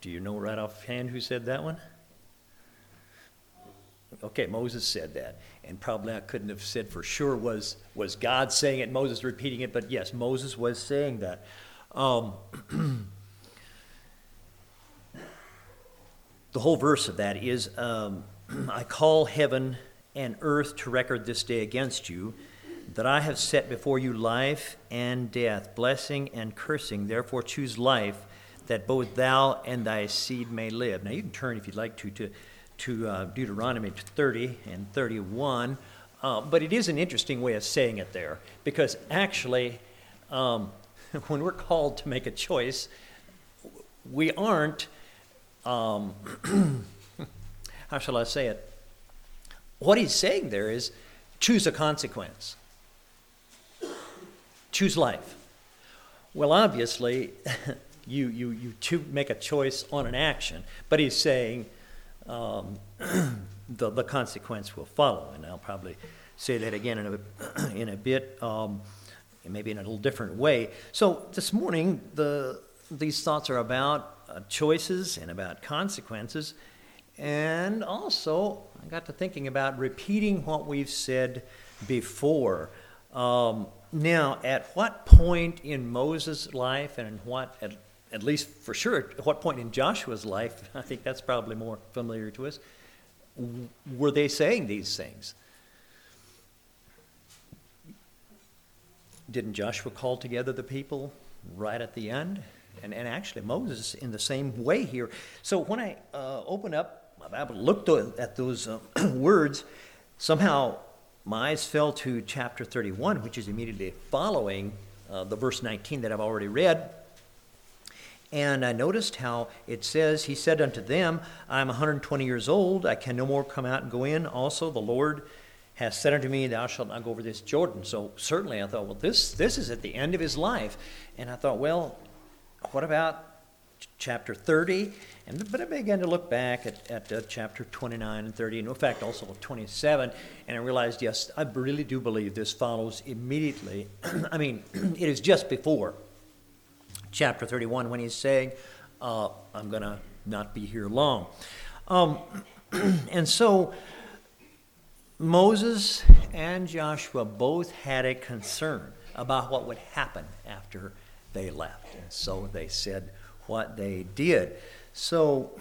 Do you know right offhand who said that one? Okay, Moses said that. And probably I couldn't have said for sure was God saying it, Moses repeating it, but yes, Moses was saying that. The whole verse of that is, I call heaven and earth to record this day against you, that I have set before you life and death, blessing and cursing. Therefore choose life, that both thou and thy seed may live. Now you can turn, if you'd like to Deuteronomy 30 and 31, but it is an interesting way of saying it there, because actually, when we're called to make a choice, we aren't, how shall I say it? What he's saying there is, choose a consequence. Choose life. Well, obviously, you make a choice on an action, but he's saying the consequence will follow, and I'll probably say that again in a bit, maybe in a little different way. So this morning, these thoughts are about choices and about consequences, and also I got to thinking about repeating what we've said before. Now, at what point in Moses' life, and at least for sure, at what point in Joshua's life, I think that's probably more familiar to us, were they saying these things? Didn't Joshua call together the people right at the end? And actually Moses in the same way here. So when I opened up my Bible, looked at those words, somehow my eyes fell to chapter 31, which is immediately following the verse 19 that I've already read. And I noticed how it says, he said unto them, I am 120 years old, I can no more come out and go in. Also the Lord has said unto me, thou shalt not go over this Jordan. So certainly I thought, well, this is at the end of his life. And I thought, well, what about chapter 30? But I began to look back at chapter 29 and 30, and in fact also 27, and I realized, yes, I really do believe this follows immediately. I mean, it is just before chapter 31 when he's saying, I'm going to not be here long. And so Moses and Joshua both had a concern about what would happen after they left. And so they said what they did. So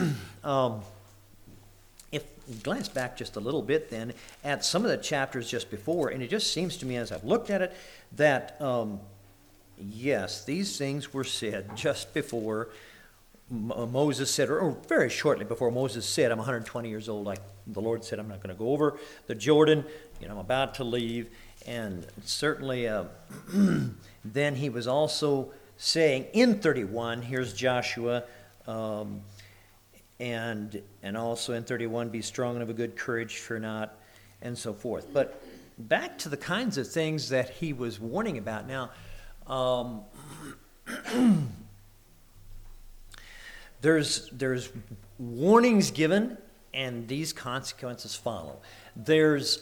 if we glance back just a little bit then at some of the chapters just before, and it just seems to me as I've looked at it that yes, these things were said just before Moses said, or very shortly before Moses said, I'm 120 years old. Like the Lord said, I'm not going to go over the Jordan. I'm about to leave. And certainly then he was also saying in 31, here's Joshua, and also in 31, be strong and of a good courage, fear not, and so forth. But back to the kinds of things that he was warning about. Now, there's warnings given, and these consequences follow. There's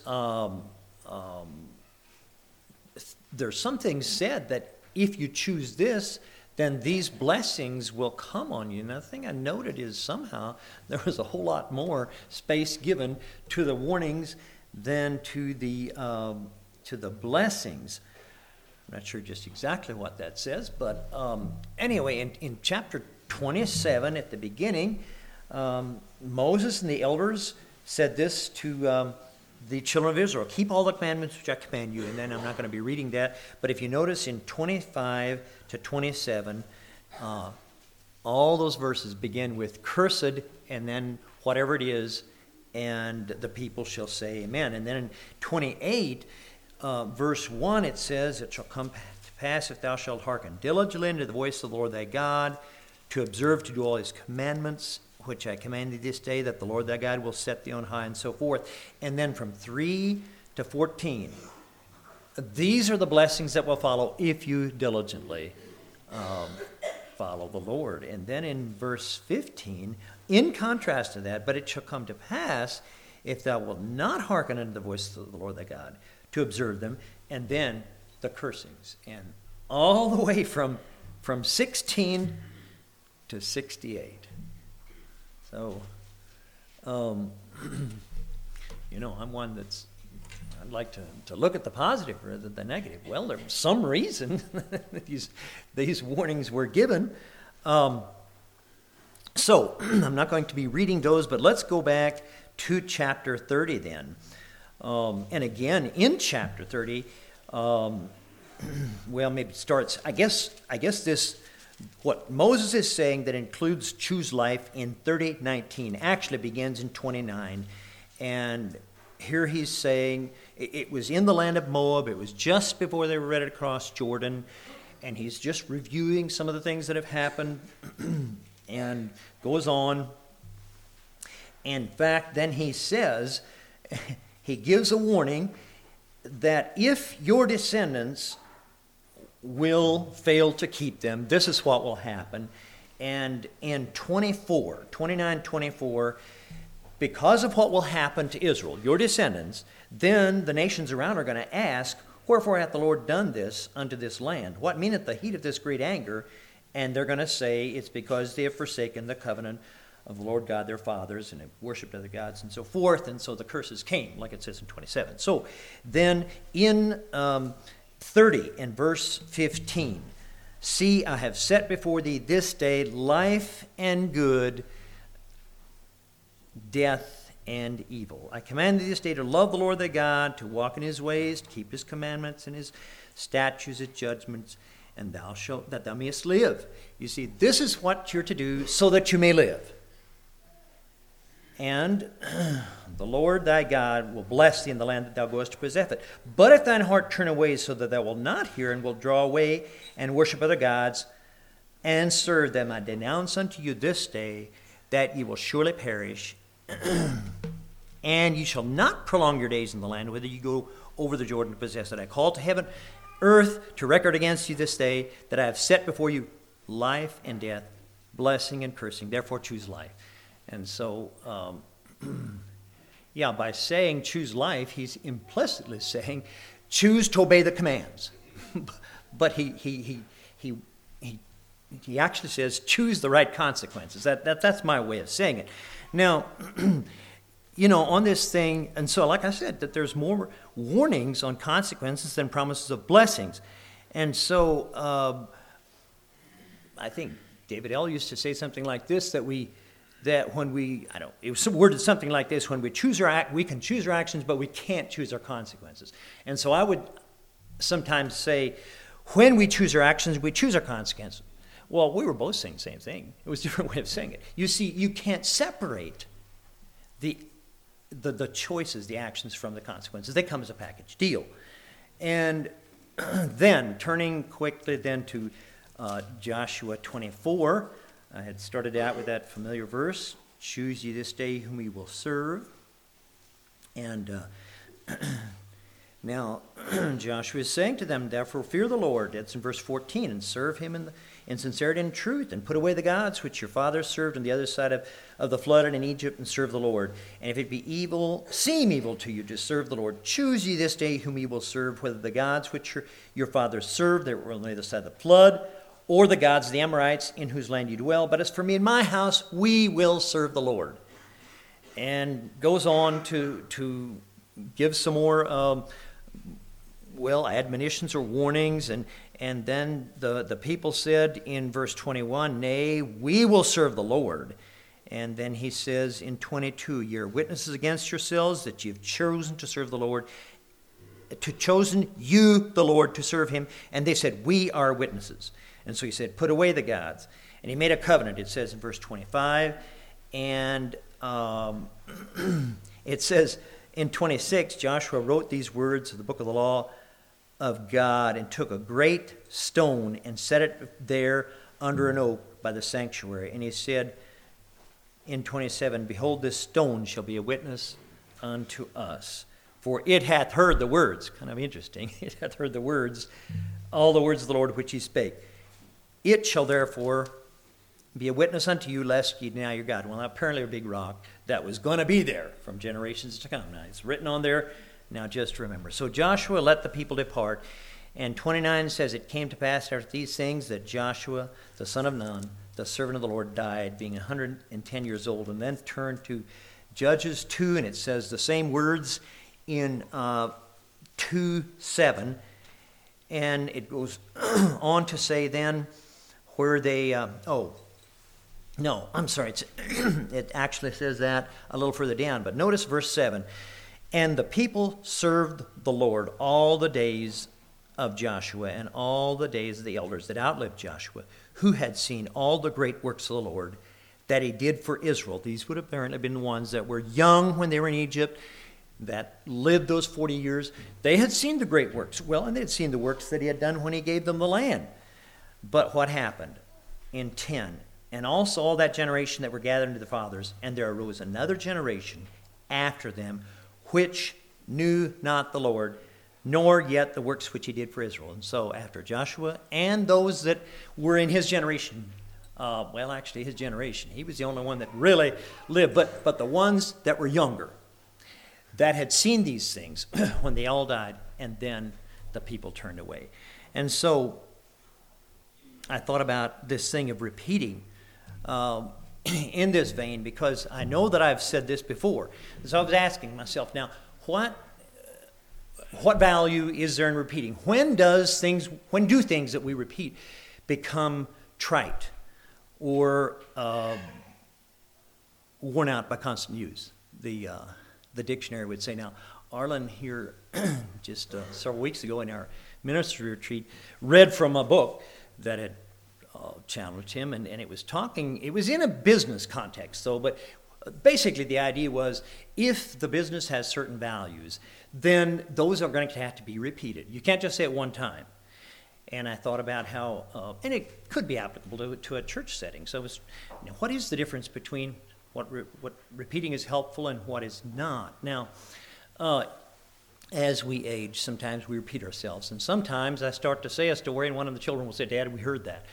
some things said that if you choose this, then these blessings will come on you. And the thing I noted is somehow there was a whole lot more space given to the warnings than to the blessings. I'm not sure just exactly what that says, but anyway, in chapter 27 at the beginning, Moses and the elders said this to the children of Israel, keep all the commandments which I command you. And then I'm not going to be reading that, but if you notice in 25 to 27, all those verses begin with cursed and then whatever it is, and the people shall say amen. And then in 28, verse 1, it says, it shall come to pass if thou shalt hearken diligently unto the voice of the Lord thy God, to observe to do all his commandments, which I command thee this day, that the Lord thy God will set thee on high, and so forth. And then from 3 to 14, these are the blessings that will follow if you diligently follow the Lord. And then in verse 15, in contrast to that, but it shall come to pass if thou wilt not hearken unto the voice of the Lord thy God, to observe them, and then the cursings. And all the way from 16 to 68. So, I'm one I'd like to look at the positive rather than the negative. Well, there's some reason that these warnings were given. So, I'm not going to be reading those, but let's go back to chapter 30 then. And again, in chapter 30, maybe starts, I guess this, what Moses is saying that includes choose life in 30:19 actually begins in 29. And here he's saying it was in the land of Moab. It was just before they were ready to cross Jordan. And he's just reviewing some of the things that have happened and goes on. In fact, then he says, he gives a warning that if your descendants will fail to keep them, this is what will happen. And in 29:24, because of what will happen to Israel, your descendants, then the nations around are going to ask, wherefore hath the Lord done this unto this land? What meaneth the heat of this great anger? And they're going to say, it's because they have forsaken the covenant of the Lord God their fathers and have worshipped other gods and so forth. And so the curses came, like it says in 27. So then in 30 and verse 15, see, I have set before thee this day life and good, death and evil. I command thee this day to love the Lord thy God, to walk in his ways, to keep his commandments and his statutes, his judgments, and that thou mayest live. You see, this is what you're to do so that you may live. And the Lord thy God will bless thee in the land that thou goest to possess it. But if thine heart turn away so that thou wilt not hear, and will draw away and worship other gods and serve them, I denounce unto you this day that ye will surely perish, and ye shall not prolong your days in the land, whether you go over the Jordan to possess it. I call to heaven, earth to record against you this day that I have set before you life and death, blessing and cursing. Therefore choose life. And so, by saying choose life, he's implicitly saying choose to obey the commands. But he actually says choose the right consequences. That's my way of saying it. Now, on this thing, and so like I said, that there's more warnings on consequences than promises of blessings. And so I think David L. used to say something like this, it was worded something like this: when we choose we can choose our actions, but we can't choose our consequences. And so I would sometimes say, when we choose our actions, we choose our consequences. Well, we were both saying the same thing. It was a different way of saying it. You see, you can't separate the choices, the actions from the consequences. They come as a package deal. And then, turning quickly then to Joshua 24, I had started out with that familiar verse, choose ye this day whom ye will serve. And now Joshua is saying to them, therefore fear the Lord, that's in verse 14, and serve him in sincerity and truth, and put away the gods which your fathers served on the other side of the flood and in Egypt, and serve the Lord. And if it be evil, seem evil to you to serve the Lord, choose ye this day whom ye will serve, whether the gods which your fathers served that were on the other side of the flood, or the gods of the Amorites in whose land you dwell. But as for me and my house, we will serve the Lord. And goes on to give some more admonitions or warnings. And then the people said in verse 21, nay, we will serve the Lord. And then he says in 22, you're witnesses against yourselves that you've chosen to serve the Lord, chosen you, the Lord, to serve him. And they said, we are witnesses. And so he said, put away the gods. And he made a covenant, it says in verse 25. And it says in 26, Joshua wrote these words of the book of the law of God, and took a great stone and set it there under an oak by the sanctuary. And he said in 27, behold, this stone shall be a witness unto us. For it hath heard the words, kind of interesting, it hath heard the words, all the words of the Lord which he spake. It shall therefore be a witness unto you, lest ye deny your God. Well, apparently a big rock that was going to be there from generations to come. Now, it's written on there. Now, just remember. So Joshua let the people depart. And 29 says, it came to pass after these things that Joshua, the son of Nun, the servant of the Lord died, being 110 years old. And then turn to Judges 2, and it says the same words in 2:7. And it goes on to say then where they, it actually says that a little further down. But notice verse 7. And the people served the Lord all the days of Joshua and all the days of the elders that outlived Joshua, who had seen all the great works of the Lord that he did for Israel. These would apparently have been the ones that were young when they were in Egypt, that lived those 40 years. They had seen the great works. Well, and they had seen the works that he had done when he gave them the land. But what happened in 10? And also all that generation that were gathered into the fathers, and there arose another generation after them, which knew not the Lord, nor yet the works which he did for Israel. And so after Joshua and those that were in his generation, his generation, he was the only one that really lived, but the ones that were younger, that had seen these things when they all died, and then the people turned away. And so I thought about this thing of repeating in this vein, because I know that I've said this before. So I was asking myself, now, what value is there in repeating? When do things that we repeat become trite or worn out by constant use? The dictionary would say. Now, Arlen here just several weeks ago in our ministry retreat read from a book that had challenged him, and it was in a business context, though, but basically the idea was if the business has certain values, then those are going to have to be repeated. You can't just say it one time. And I thought about how, and it could be applicable to a church setting. So what is the difference between what repeating is helpful and what is not? Now, as we age, sometimes we repeat ourselves. And sometimes I start to say a story, and one of the children will say, "Dad, we heard that."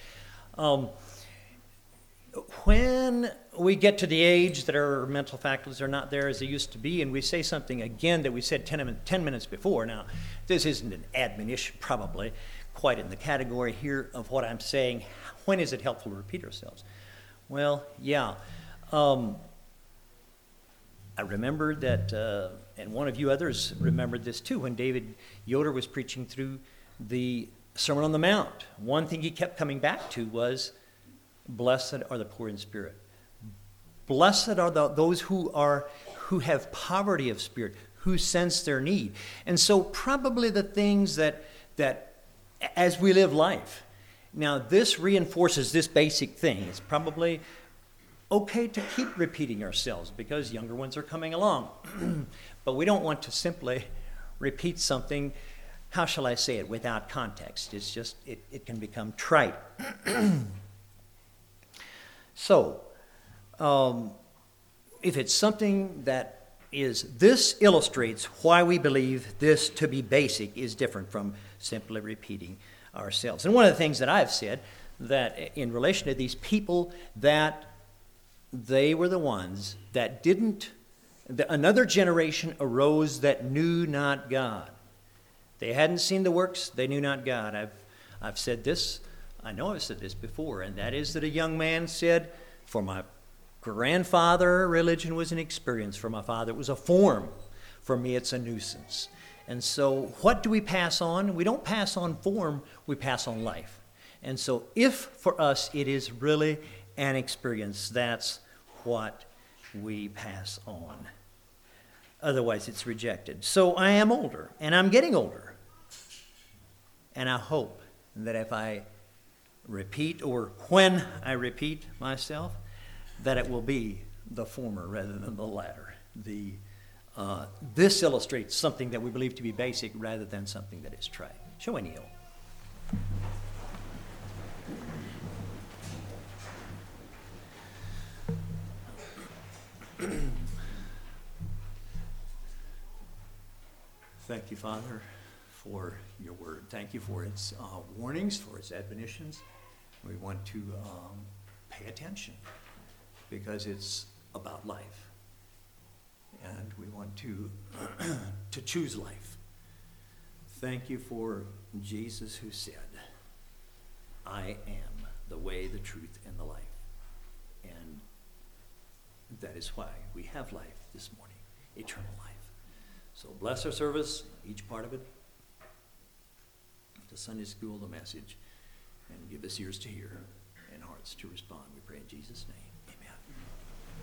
When we get to the age that our mental faculties are not there as they used to be, and we say something again that we said 10 minutes before. Now, this isn't an admonition, probably, quite in the category here of what I'm saying. When is it helpful to repeat ourselves? Well, yeah. I remember that, and one of you others remembered this too, when David Yoder was preaching through the Sermon on the Mount. One thing he kept coming back to was, blessed are the poor in spirit. Blessed are those who have poverty of spirit, who sense their need. And so probably the things that as we live life, now this reinforces this basic thing. It's probably okay to keep repeating ourselves because younger ones are coming along. But we don't want to simply repeat something, how shall I say it, without context. It's just, it can become trite. So, if it's something that this illustrates why we believe this to be basic is different from simply repeating ourselves. And one of the things that I've said, that in relation to these people, that they were the ones that another generation arose that knew not God. They hadn't seen the works, they knew not God. I've said this, I know I've said this before, and that is that a young man said, for my grandfather, religion was an experience. For my father, it was a form. For me, it's a nuisance. And so what do we pass on? We don't pass on form, we pass on life. And so if for us it is really an experience, that's what we pass on. Otherwise, it's rejected. So I am older, and I'm getting older. And I hope that if I repeat, or when I repeat myself, that it will be the former rather than the latter. This illustrates something that we believe to be basic rather than something that is trite. Shall we kneel? Thank you, Father, for your word. Thank you for its warnings, for its admonitions. We want to pay attention because it's about life. And we want to choose life. Thank you for Jesus who said, I am the way, the truth, and the life. that is why we have life this morning, eternal life. So bless our service, each part of it, the Sunday school, the message, and give us ears to hear and hearts to respond. We pray in Jesus' name.